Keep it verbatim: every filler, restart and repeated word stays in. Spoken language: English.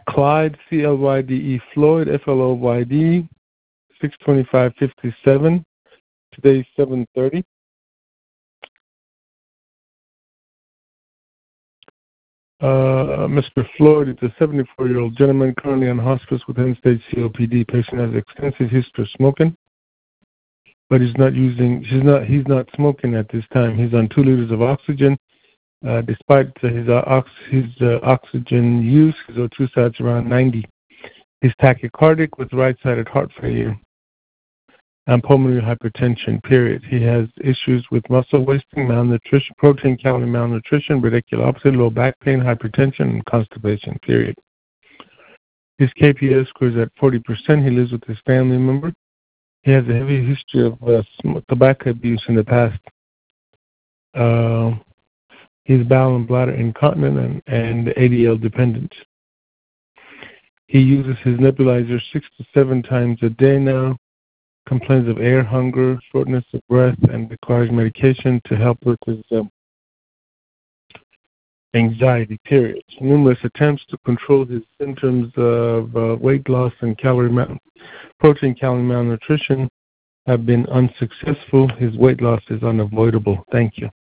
Clyde, C L Y D E, Floyd, F L O Y D, six twenty-five fifty-seven. Today's seven thirty. Uh, Mister Floyd is a seventy-four-year-old gentleman currently on hospice with end-stage C O P D. Patient has extensive history of smoking, but he's not using. He's not. He's not smoking at this time. He's on two liters of oxygen. Uh, despite his uh, ox, his uh, oxygen use, his O two sat's around ninety. He's tachycardic with right-sided heart failure and pulmonary hypertension, period. He has issues with muscle wasting, malnutrition, protein calorie malnutrition, radiculopathy, low back pain, hypertension, and constipation, period. His K P S score is at forty percent. He lives with his family member. He has a heavy history of uh, tobacco abuse in the past. Uh, he's bowel and bladder incontinent and, and A D L dependent. He uses his nebulizer six to seven times a day now. Complains of air hunger, shortness of breath, and requires medication to help with his um, anxiety, period. Numerous attempts to control his symptoms of uh, weight loss and calorie mal- protein calorie malnutrition have been unsuccessful. His weight loss is unavoidable. Thank you.